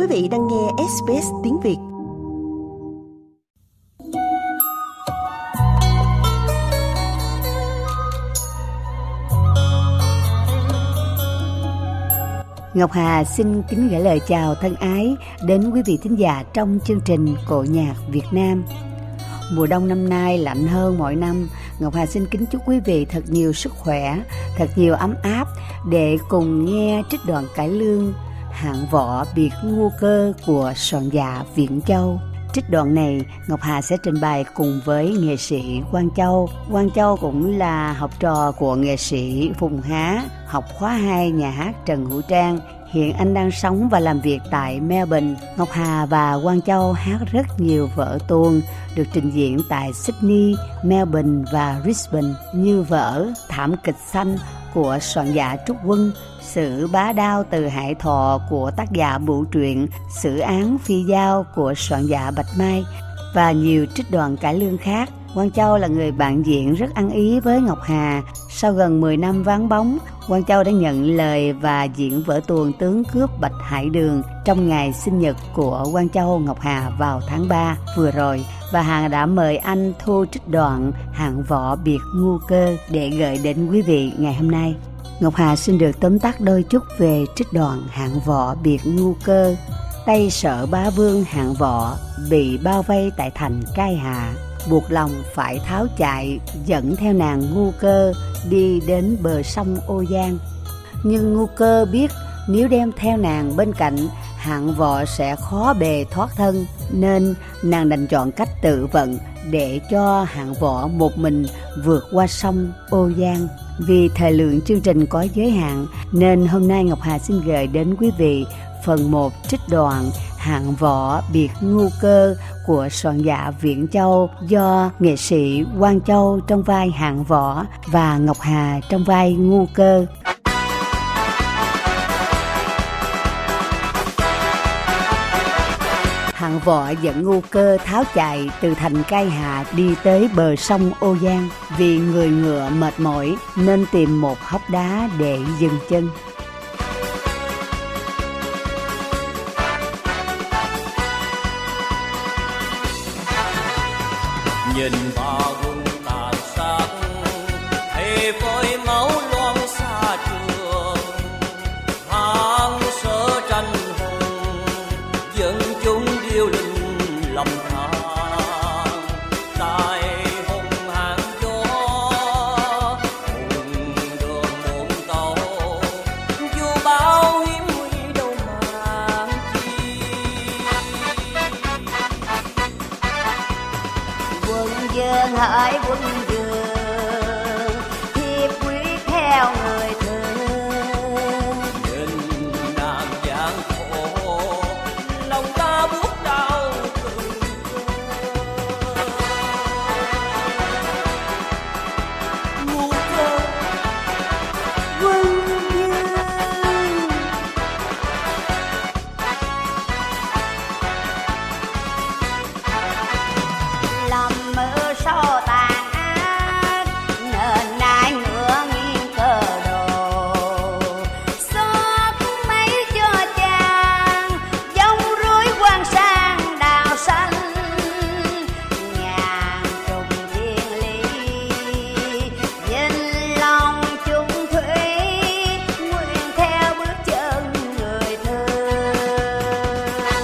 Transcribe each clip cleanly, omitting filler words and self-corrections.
vị đang nghe SBS tiếng Việt. Ngọc Hà xin kính gửi lời chào thân ái đến quý vị thính giả trong chương trình Cội Nhạc Việt Nam. Mùa đông năm nay lạnh hơn mọi năm. Ngọc Hà xin kính chúc quý vị thật nhiều sức khỏe, thật nhiều ấm áp để cùng nghe trích đoạn cải lương Hạng võ biệt ngu cơ của soạn giả Viễn Châu. Trích đoạn này Ngọc Hà sẽ trình bày cùng với nghệ sĩ Quang Châu. Quang Châu cũng là học trò của nghệ sĩ Phùng Há, học khóa 2 nhà hát Trần Hữu Trang. Hiện anh đang sống và làm việc tại Melbourne. Ngọc Hà và Quang Châu hát rất nhiều vở tuồng được trình diễn tại Sydney, Melbourne và Brisbane như vở Thảm kịch xanh của soạn giả Trúc Quân, Sử bá đao từ Hải Thọ của tác giả Bửu Truyện, Xử án phi giao của soạn giả Bạch Mai và nhiều trích đoạn cải lương khác. Quang Châu là người bạn diễn rất ăn ý với Ngọc Hà. Sau gần 10 năm vắng bóng, Quang Châu đã nhận lời và diễn vở tuồng Tướng cướp Bạch Hải Đường trong ngày sinh nhật của Quang Châu Ngọc Hà vào tháng 3 vừa rồi. Và Hà đã mời anh thu trích đoạn Hạng võ biệt ngu cơ để gửi đến quý vị ngày hôm nay. Ngọc Hà xin được tóm tắt đôi chút về trích đoạn Hạng võ biệt ngu cơ. Tây Sở Bá Vương Hạng võ bị bao vây tại thành Cai Hạ, buộc lòng phải tháo chạy, dẫn theo nàng ngu cơ đi đến bờ sông Ô Giang. Nhưng ngu cơ biết nếu đem theo nàng bên cạnh, Hạng võ sẽ khó bề thoát thân, nên nàng đành chọn cách tự vận để cho Hạng võ một mình vượt qua sông Ô Giang. Vì thời lượng chương trình có giới hạn nên hôm nay Ngọc Hà xin gửi đến quý vị phần 1 trích đoạn Hạng võ biệt ngu cơ của soạn giả Viễn Châu do nghệ sĩ Quang Châu trong vai Hạng võ và Ngọc Hà trong vai ngu cơ. Hạng võ dẫn ngu cơ tháo chạy từ thành Cai Hạ đi tới bờ sông Ô Giang. Vì người ngựa mệt mỏi nên tìm một hốc đá để dừng chân. Nhìn vào vùng tàn sát thì với máu loang xa trường, hàng sơ tranh hùng dân chúng điêu linh lòng than. Tại hùng hàng gió hùng đường muôn tàu, dù bao hiểm nguy đâu mang chi. Quân dương hỡi quân dương, thiếp quyết theo người thương. Nhìn nàng gian khổ, lòng ta buốt đau từng ngu cơ. Quân dương lòng mơ so tàn ác, nên nai ngựa nghiêng cờ đồ. Xót mấy cho chàng giống rối quan sang đào xanh, ngàn trùng thiên lý nhìn lòng chung thủy, nguyện theo bước chân người thương.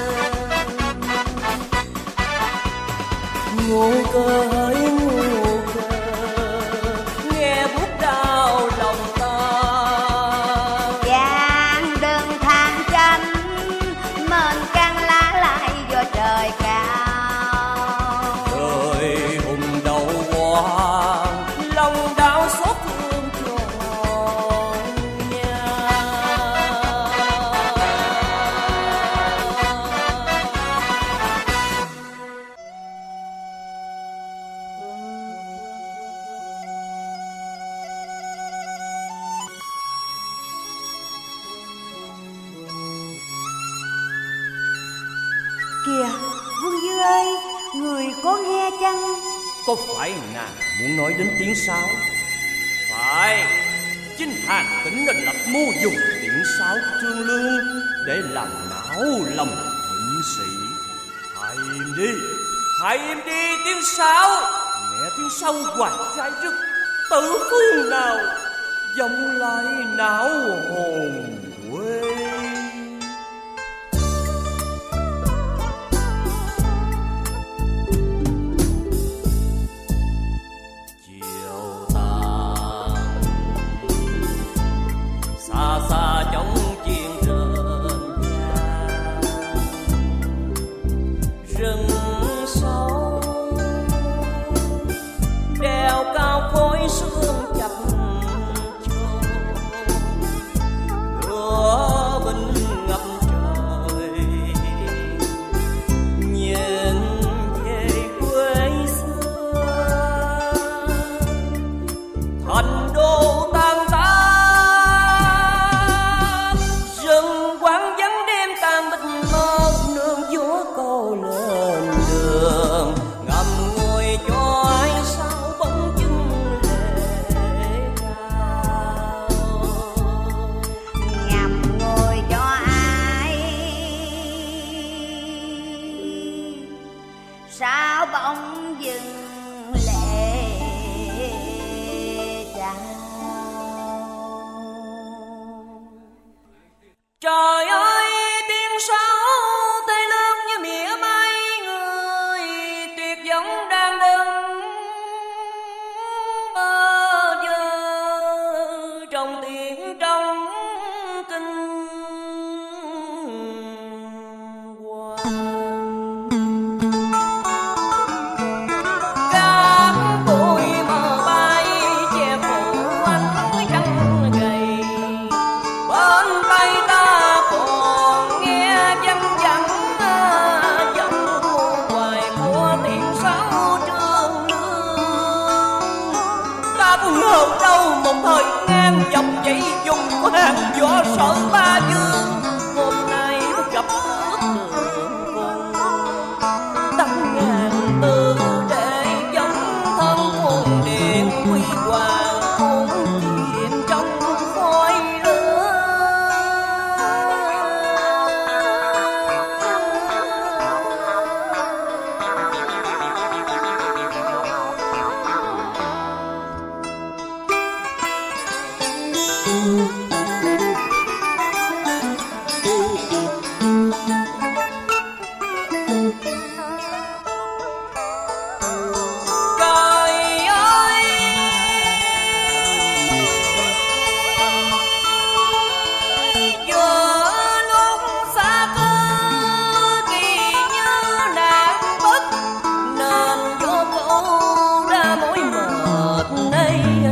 Ngu cơ hỡi ngu cơ, nghe buốt đau lòng ta. Giang đơn than tranh, mền căng lá lại do trời cao. Đời hùng đầu quang, lòng đau xót thương tròn nha. Kìa, Quân Dương ơi, người có nghe chăng? Có phải nàng muốn nói đến tiếng sáo? Phải, chính Hàn Tĩnh đã lập mưu dùng tiếng sáo trương lương để làm não lòng sĩ, hãy im đi tiếng sáo. Nghe tiếng sáo hoài trai rứt, từ phương nào vọng lại não hồn quê. Chiều tàn xa xa trong chiên rợn nhà, rừng sâu đèo cao khói sương chập chờn, lửa binh ngập trời. Nhìn về quê xưa, thành đô tan tác, rừng quang vắng đêm tàn bích mơ, nương gió cô lên đường ngậm ngùi cho ai sao bóng chân lệ cao. Ngậm ngùi cho ai sao bóng dừng lệ chào. Trời ơi, tiếng sáo tê lớn như mỉa mai, người tuyệt vọng đang đứng bơ vơ trong tiếng trong kinh hoàng. Cát bụi mờ bay che phủ ánh trăng gầy, bên tay ta còn nghe văng vẳng giọng hoài của tiếng sáo trường nương. Ta cũng ngờ đâu một thời ngang dòng dãy dùng của hàng võ sở ba dương, hôm nay gặp ước đường cùng tấm ngàn tư để giống thân hồn điện quy hoàng cũng chìm trong khói lửa. Trời ơi, giữa lúc xa cơ kỳ như nạn bất, nên vô câu ra mỏi mệt nay về.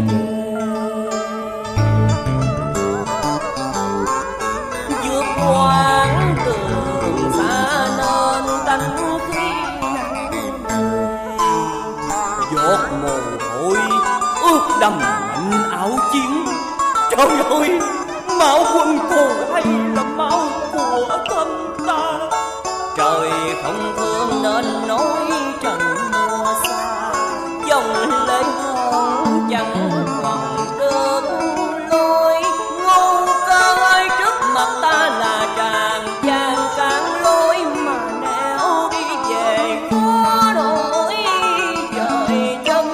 Vượt quãng đường xa nên tanh khi nắng về, giọt mồ hôi ướt đẫm lạnh áo chiến. Trời ơi, máu quân thù hay là máu của thân ta? Trời không thương nên nói trần mùa xa, dòng lệ hồng chẳng còn được lối. Ngu cơ ơi, trước mặt ta là tràng vàng cản lối, mà nẻo đi về khó nổi trời trông.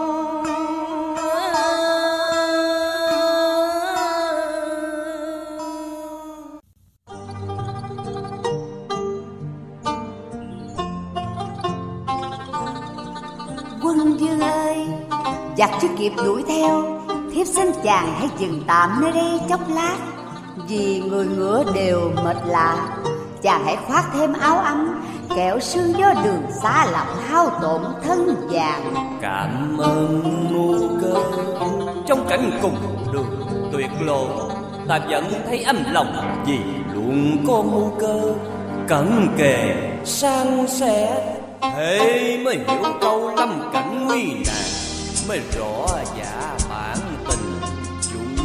Quân Dương ơi, giặc chưa kịp đuổi theo, thiếp xin chàng hãy dừng tạm nơi đây chốc lát. Vì người ngựa đều mệt lạ, chàng hãy khoác thêm áo ấm, kẻo sương gió đường xa làm hao tổn thân vàng. Cảm ơn Ngu Cơ, trong cảnh cùng đường tuyệt lộ, ta vẫn thấy ấm lòng vì luôn có Ngu Cơ cận kề san sẻ. Thế mới hiểu câu lâm cảnh nguy nạn, mới rõ dạ bản tình chúng.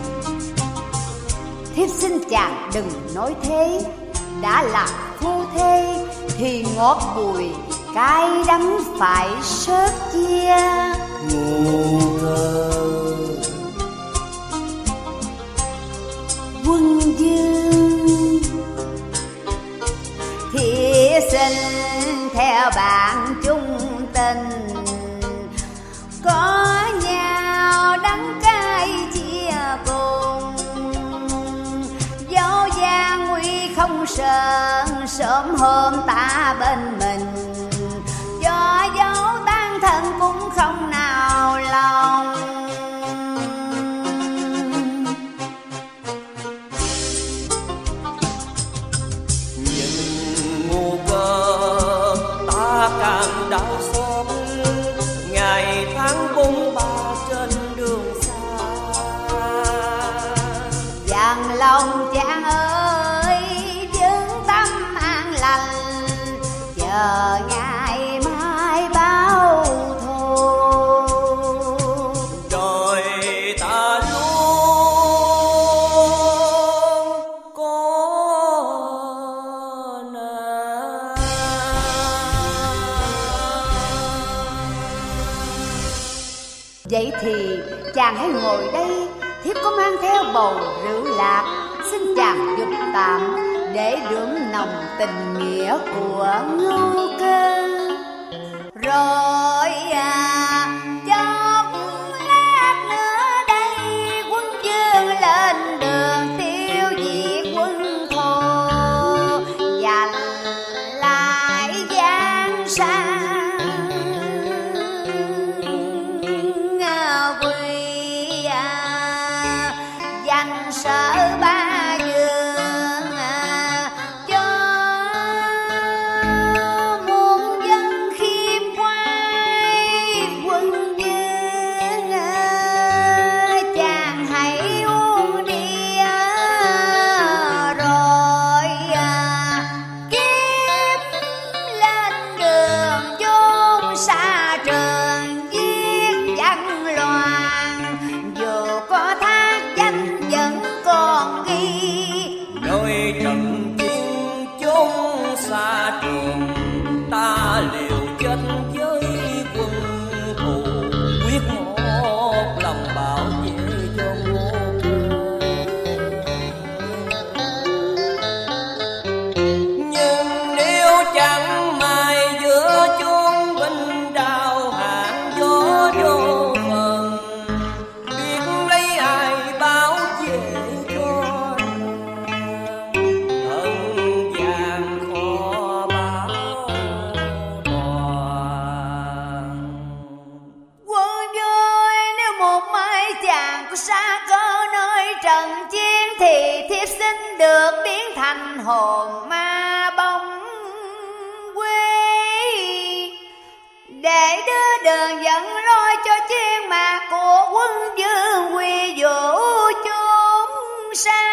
Thiếp xin chàng đừng nói thế, đã là phu thê thì ngọt bùi cay đắng phải sớt chia. Ngu Cơ, Quân Dương Thí sinh theo bạn chung tình, có nhau đắng cay chia cùng. Dẫu gian nguy không sợ, sớm hôm ta bên mình. Cho dẫu tan thân cũng không nào lòng. Nhìn mù cơ ta càng đau xót, ngày tháng bôn ba trên đường xa. Dặn lòng chàng ơi vững tâm an lành, chờ ngày mai báo thù. Đời ta luôn có nạn. Vậy thì chàng hãy ngồi đây, thiếp có mang theo bầu rượu lạc, xin chàng giúp tạm để đượm nồng tình nghĩa của Ngưu Cơ. Rồi chốc lát nữa đây quân vương lên đường tiêu diệt quân thù, giành lại giang sang quy, danh sở ba dương cho muôn dân khiêm khoái. Quân vương chàng hãy uống đi, rồi kiếm lên đường chốn xa trường giết dân loạn. Dù có thác danh vẫn còn ghi, Đôi trận chiến chốn xa trường, ta liều chết với quân thù, quyết một lòng bảo vệ cho ngô cơ. Nhưng nếu chẳng may giữa chốn binh đao hạn gió vô phần, biết lấy ai bảo vệ cho nàng, thân vàng khó bảo toàn. quân vui nếu một mai chàng có xa cơ nơi trận chiến, thì thiếp xin được biến thành hồn ma bóng quê, để đưa đường dẫn lối cho chiến mạc của quân vương quy vũ chốn xa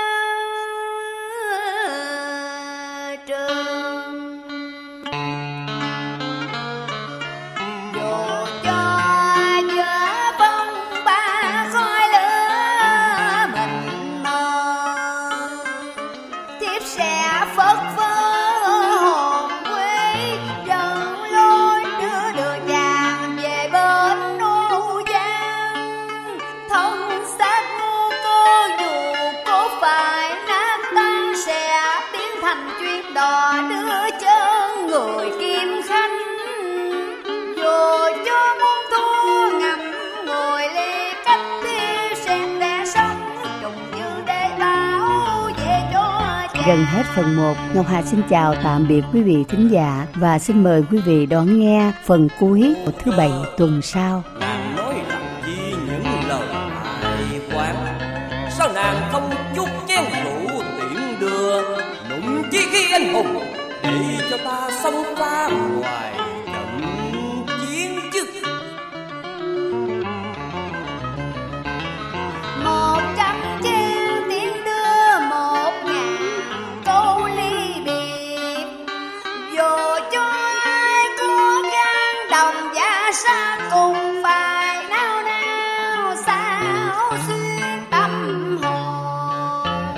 trường. Dù cho giữa phong ba khói lửa mình mờ, thiếp sẽ phất phơ hồn quê, dẫn lối đưa đường chàng về bên Âu Giang. Thân xác Ngô Cơ dù có phải nát tan, sẽ biến thành chuyến đò đưa chân người Kim Khanh. Dù cho muốn thua ngậm ngồi ly cách tiêu sen để sống, trùng như để bảo vệ cho chàng. Gần hết phần 1, Ngọc Hà xin chào tạm biệt quý vị thính giả và xin mời quý vị đón nghe phần cuối của thứ 7 tuần sau. Nàng nói làm chi những lời ai quán, sao nàng không chút chén rượu tiễn đưa, nụng chi khi anh hùng để cho ta xông pha ngoài trận chiến chứ. 100 chén tiếng đưa 1000 câu ly biệt, dù cho ai có gan đồng giá xa cùng phải nao nao sao xuyên tâm hồn.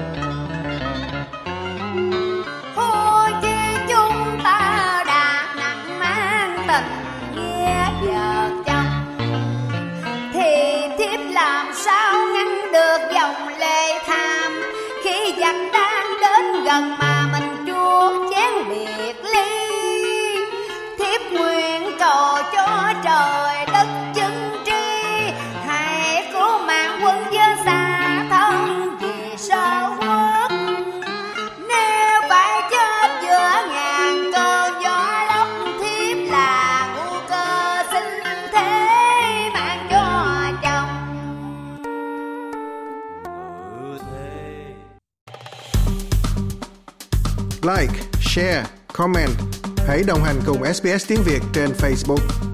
Thôi chi chúng ta đã nặng mang tình nghĩa vợ chồng, thì thiếp làm sao ngăn được dòng lệ tham, khi giặc đang đến gần mà mình chuốt like, share, comment. Hãy đồng hành cùng SBS tiếng Việt trên Facebook.